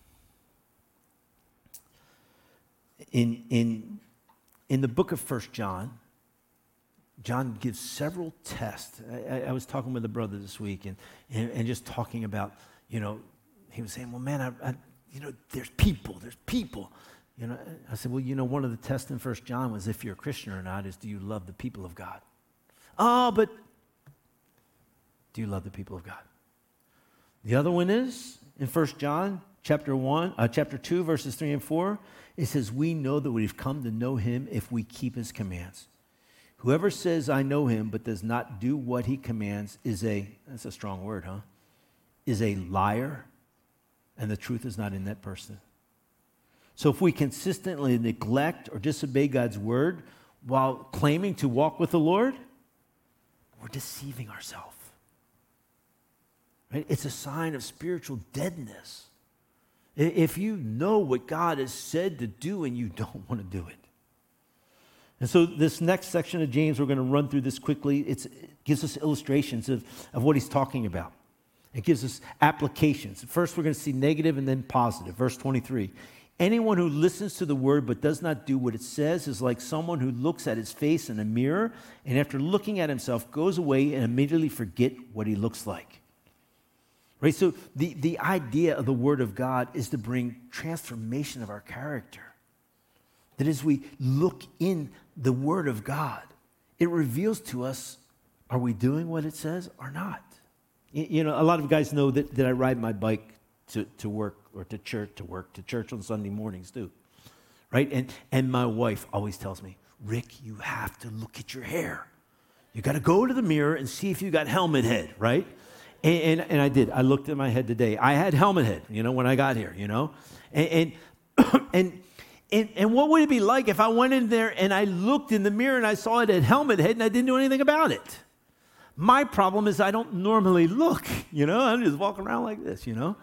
in, in, in the book of First John, John gives several tests. I, I was talking with a brother this week and, and, and just talking about, you know, he was saying, well, man, I, I, you know, there's people, there's people. You know, I said, well, you know, one of the tests in First John was if you're a Christian or not is do you love the people of God? Oh, but do you love the people of God? The other one is in First John chapter one, uh, chapter two, verses three and four. It says, we know that we've come to know him if we keep his commands. Whoever says, I know him, but does not do what he commands is a, that's a strong word, huh? Is a liar, and the truth is not in that person. So if we consistently neglect or disobey God's word while claiming to walk with the Lord, we're deceiving ourselves. Right? It's a sign of spiritual deadness. If you know what God has said to do and you don't want to do it. And so this next section of James, we're going to run through this quickly. It's, it gives us illustrations of, of what he's talking about. It gives us applications. First, we're going to see negative and then positive. Verse twenty-three. Anyone who listens to the word but does not do what it says is like someone who looks at his face in a mirror and after looking at himself goes away and immediately forget what he looks like. Right? So the, the idea of the word of God is to bring transformation of our character. That as we look in the word of God, it reveals to us, are we doing what it says or not? You know, a lot of guys know that, that I ride my bike to, to work or to church, to work, to church on Sunday mornings too, right? And, and my wife always tells me, Rick, you have to look at your hair. You got to go to the mirror and see if you got helmet head, right? And, and, and I did. I looked at my head today. I had helmet head, you know, when I got here, you know? And, and, and, and, and what would it be like if I went in there and I looked in the mirror and I saw it at helmet head and I didn't do anything about it? My problem is I don't normally look, you know? I'm just walking around like this, you know?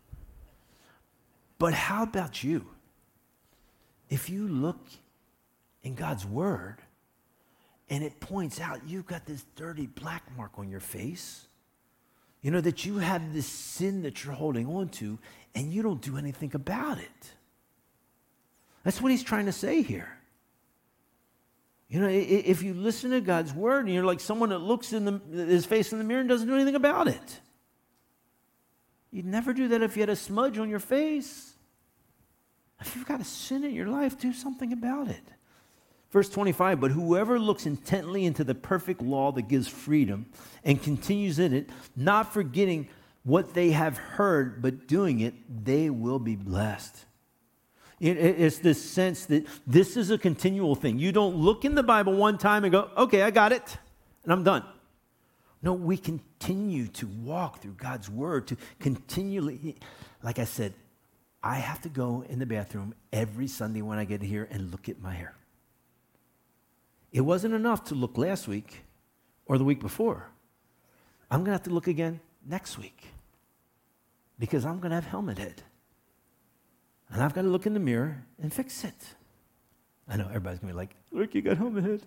But how about you? If you look in God's word and it points out you've got this dirty black mark on your face, you know, that you have this sin that you're holding on to and you don't do anything about it. That's what he's trying to say here. You know, if you listen to God's word and you're like someone that looks in the, his face in the mirror and doesn't do anything about it. You'd never do that if you had a smudge on your face. If you've got a sin in your life, do something about it. Verse twenty-five, but whoever looks intently into the perfect law that gives freedom and continues in it, not forgetting what they have heard, but doing it, they will be blessed. It, it's this sense that this is a continual thing. You don't look in the Bible one time and go, okay, I got it, and I'm done. No, we continue to walk through God's word, to continually, like I said, I have to go in the bathroom every Sunday when I get here and look at my hair. It wasn't enough to look last week or the week before. I'm going to have to look again next week because I'm going to have helmet head. And I've got to look in the mirror and fix it. I know everybody's going to be like, look, you got helmet head.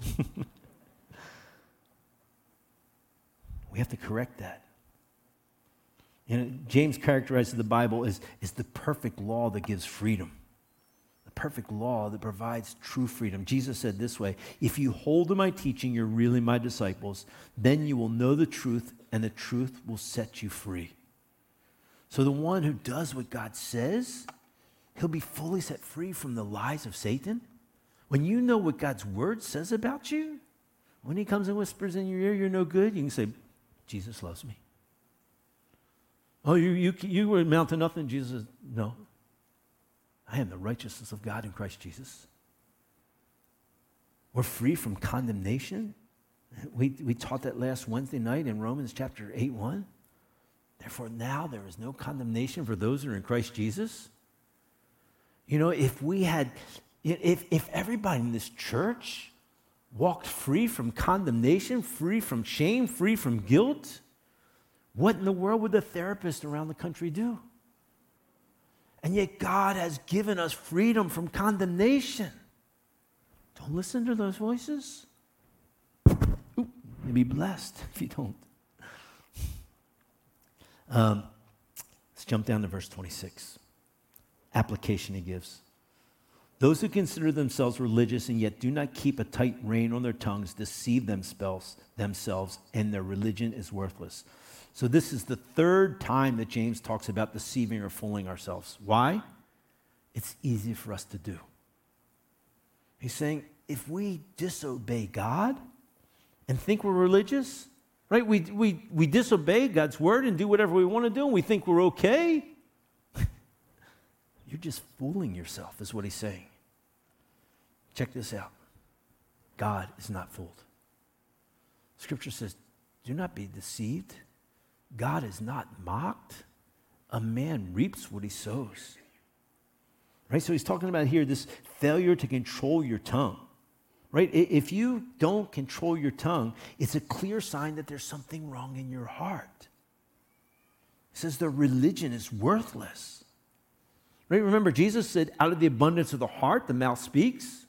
We have to correct that. You know, James characterizes the Bible as, as the perfect law that gives freedom. The perfect law that provides true freedom. Jesus said this way, if you hold to my teaching, you're really my disciples. Then you will know the truth, and the truth will set you free. So the one who does what God says, he'll be fully set free from the lies of Satan. When you know what God's word says about you, when he comes and whispers in your ear, you're no good, you can say, Jesus loves me. Oh, you you you were amount to nothing. Jesus says, no. I am the righteousness of God in Christ Jesus. We're free from condemnation We, we taught that last Wednesday night in Romans chapter eight one. Therefore, now there is no condemnation for those who are in Christ Jesus. You know, if we had, if, if everybody in this church walked free from condemnation, free from shame, free from guilt, what in the world would the therapists around the country do? And yet God has given us freedom from condemnation. Don't listen to those voices. Ooh, you'll be blessed if you don't. Um, let's jump down to verse twenty-six. Application he gives. Those who consider themselves religious and yet do not keep a tight rein on their tongues deceive themselves, themselves, and their religion is worthless. So this is the third time that James talks about deceiving or fooling ourselves. Why? It's easy for us to do. He's saying, if we disobey God and think we're religious, right? We, we, we disobey God's word and do whatever we want to do, and we think we're okay. You're just fooling yourself, is what he's saying. Check this out. God is not fooled. Scripture says, do not be deceived. God is not mocked. A man reaps what he sows. Right? So he's talking about here this failure to control your tongue. Right? If you don't control your tongue, it's a clear sign that there's something wrong in your heart. He says the religion is worthless. Right? Remember, Jesus said, out of the abundance of the heart, the mouth speaks.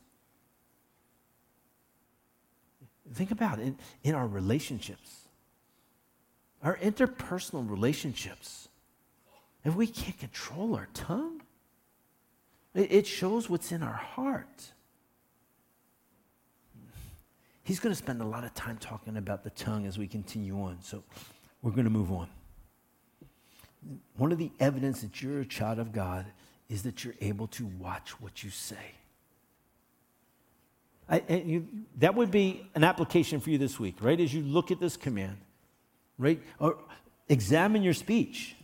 Think about it. In, in our relationships, our interpersonal relationships, if we can't control our tongue, it, it shows what's in our heart. He's going to spend a lot of time talking about the tongue as we continue on, so we're going to move on. One of the evidence that you're a child of God is that you're able to watch what you say. I, and you, that would be an application for you this week, right? As you look at this command, right? Or examine your speech.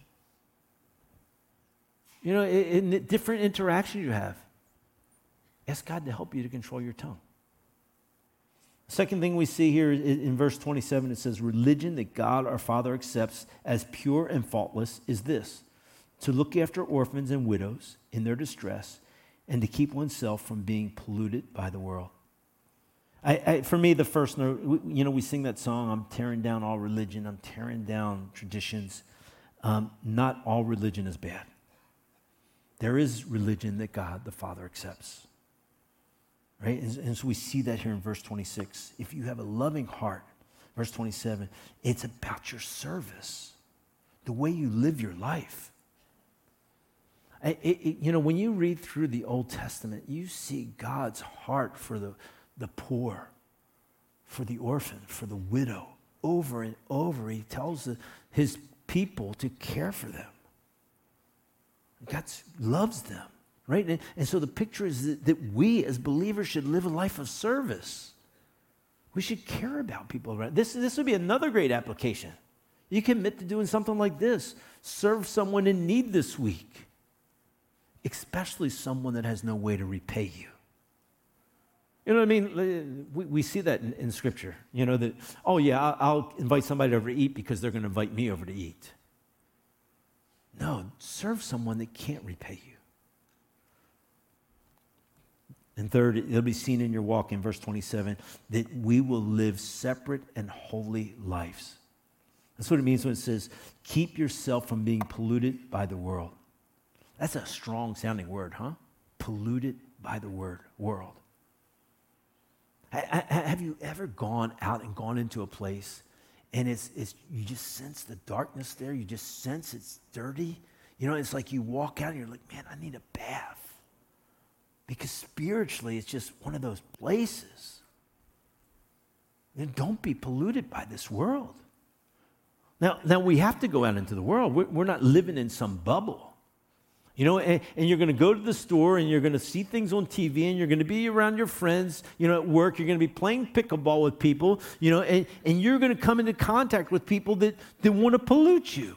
You know, in, in the different interactions you have, ask God to help you to control your tongue. Second thing we see here in verse twenty-seven, it says, religion that God our Father accepts as pure and faultless is this, to look after orphans and widows in their distress and to keep oneself from being polluted by the world. I, I, for me, the first note, you know, we sing that song, I'm tearing down all religion, I'm tearing down traditions. Um, not all religion is bad. There is religion that God the Father accepts. Right? And, and so we see that here in verse twenty-six. If you have a loving heart, verse twenty-seven, it's about your service, the way you live your life. I, it, it, you know, when you read through the Old Testament, you see God's heart for the, the poor, for the orphan, for the widow. Over and over, he tells the, his people to care for them. God loves them. Right? And, and so the picture is that, that we as believers should live a life of service. We should care about people. Right? This, this would be another great application. You commit to doing something like this. Serve someone in need this week, especially someone that has no way to repay you. You know what I mean? We, we see that in, in Scripture. You know, that, oh yeah, I'll, I'll invite somebody over to eat because they're going to invite me over to eat. No, serve someone that can't repay you. And third, it'll be seen in your walk in verse twenty-seven that we will live separate and holy lives. That's what it means when it says, keep yourself from being polluted by the world. That's a strong sounding word, huh? Polluted by the word, world. Have you ever gone out and gone into a place and it's, it's you just sense the darkness there, you just sense it's dirty? You know, it's like you walk out and you're like, man, I need a bath. Because spiritually, it's just one of those places. And don't be polluted by this world. Now, now we have to go out into the world. We're, we're not living in some bubble. You know, and, and you're going to go to the store and you're going to see things on T V and you're going to be around your friends, you know, at work. You're going to be playing pickleball with people, you know, and, and you're going to come into contact with people that, that want to pollute you.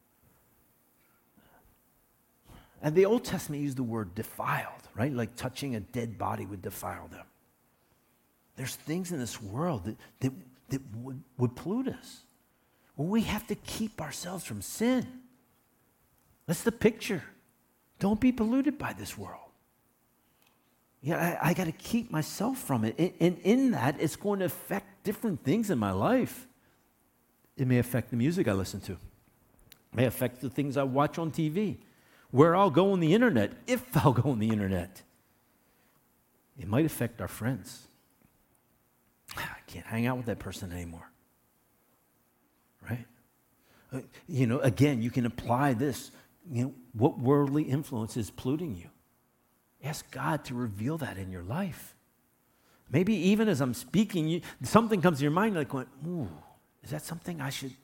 And the Old Testament used the word defiled, right? Like touching a dead body would defile them. There's things in this world that, that, that would, would pollute us. Well, we have to keep ourselves from sin. That's the picture. Don't be polluted by this world. Yeah, I, I got to keep myself from it. And, and in that, it's going to affect different things in my life. It may affect the music I listen to. It may affect the things I watch on T V. Where I'll go on the internet, if I'll go on the internet. It might affect our friends. I can't hang out with that person anymore. Right? Uh, you know, again, you can apply this. You know, what worldly influence is polluting you? Ask God to reveal that in your life. Maybe even as I'm speaking, you, something comes to your mind like, going, ooh, is that something I should?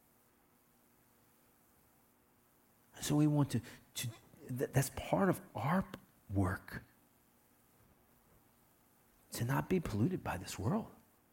So we want to, to that, that's part of our work. To not be polluted by this world.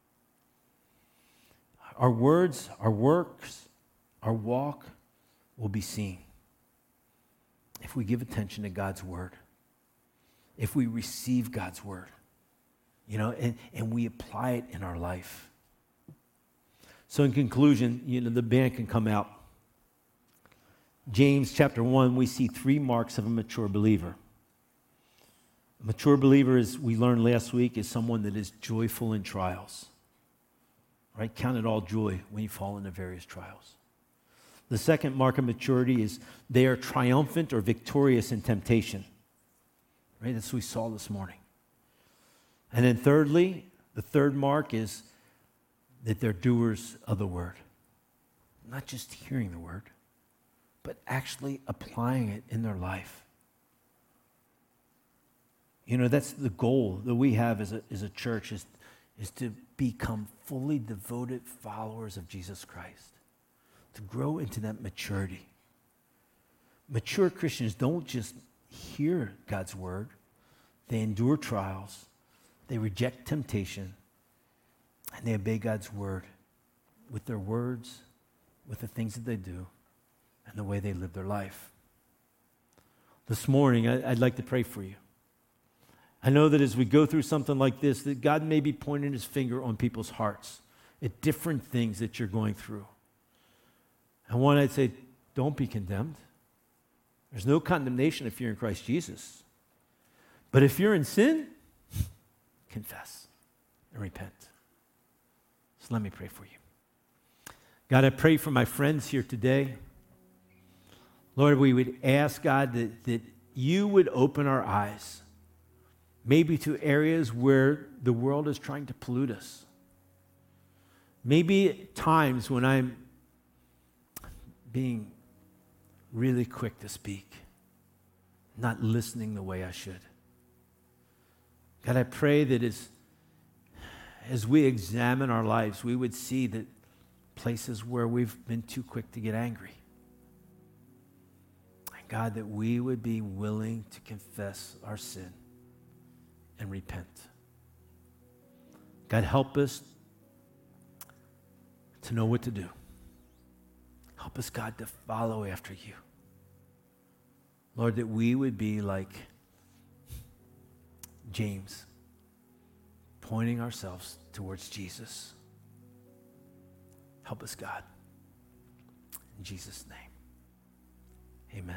Our words, our works, our walk will be seen if we give attention to God's word. If we receive God's word, you know, and, and we apply it in our life. So in conclusion, you know, the band can come out. James chapter one, we see three marks of a mature believer. A mature believer, as we learned last week, is someone that is joyful in trials. Right? Count it all joy when you fall into various trials. The second mark of maturity is they are triumphant or victorious in temptation. Right? That's what we saw this morning. And then thirdly, the third mark is that they're doers of the word. Not just hearing the word, but actually applying it in their life. You know, that's the goal that we have as a, as a church is, is to become fully devoted followers of Jesus Christ. To grow into that maturity. Mature Christians don't just hear God's word. They endure trials. They reject temptation. And they obey God's word with their words, with the things that they do, and the way they live their life. This morning, I, I'd like to pray for you. I know that as we go through something like this, that God may be pointing his finger on people's hearts at different things that you're going through. And one, I'd say, don't be condemned. There's no condemnation if you're in Christ Jesus. But if you're in sin, confess and repent. So let me pray for you. God, I pray for my friends here today. Lord, we would ask, God, that, that you would open our eyes, maybe to areas where the world is trying to pollute us. Maybe times when I'm being really quick to speak, not listening the way I should. God, I pray that as, as we examine our lives, we would see that places where we've been too quick to get angry. And God, that we would be willing to confess our sin and repent. God, help us to know what to do. Help us, God, to follow after you. Lord, that we would be like James, pointing ourselves towards Jesus. Help us, God. In Jesus' name, amen.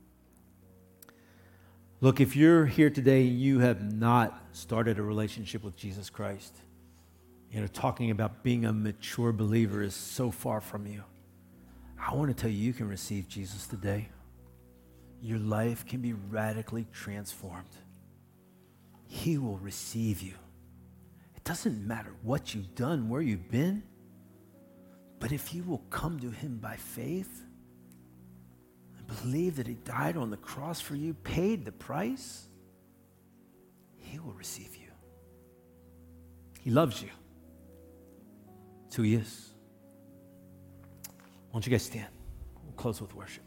Look, if you're here today and you have not started a relationship with Jesus Christ, you know, talking about being a mature believer is so far from you. I want to tell you, you can receive Jesus today. Your life can be radically transformed. He will receive you. It doesn't matter what you've done, where you've been, but if you will come to him by faith and believe that he died on the cross for you, paid the price, he will receive you. He loves you. It's who he is. Why don't you guys stand? We'll close with worship.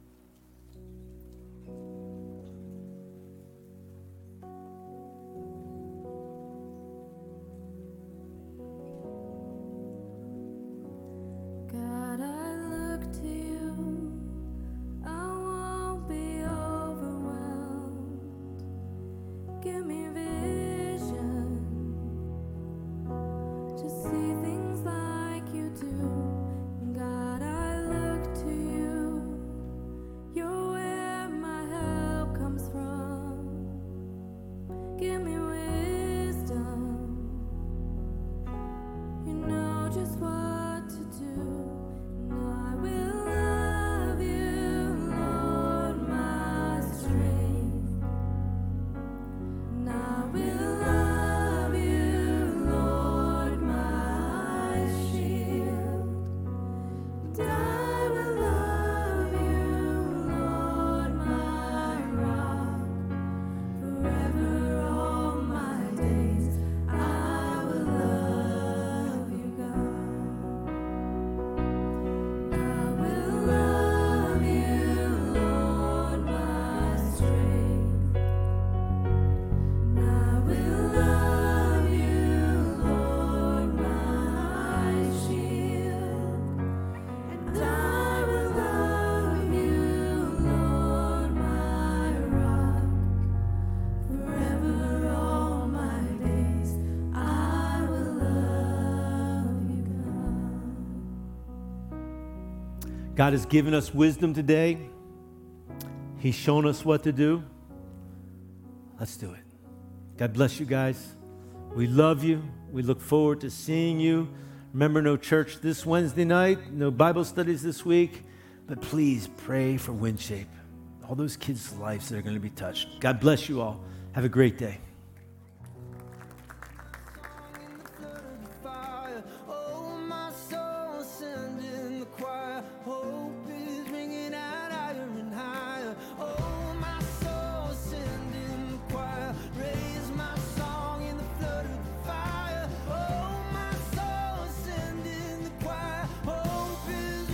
God, I look to you. I won't be overwhelmed. Give me vision to see things like God has given us wisdom today. He's shown us what to do. Let's do it. God bless you guys. We love you. We look forward to seeing you. Remember, no church this Wednesday night, no Bible studies this week, but please pray for WindShape. All those kids' lives that are going to be touched. God bless you all. Have a great day.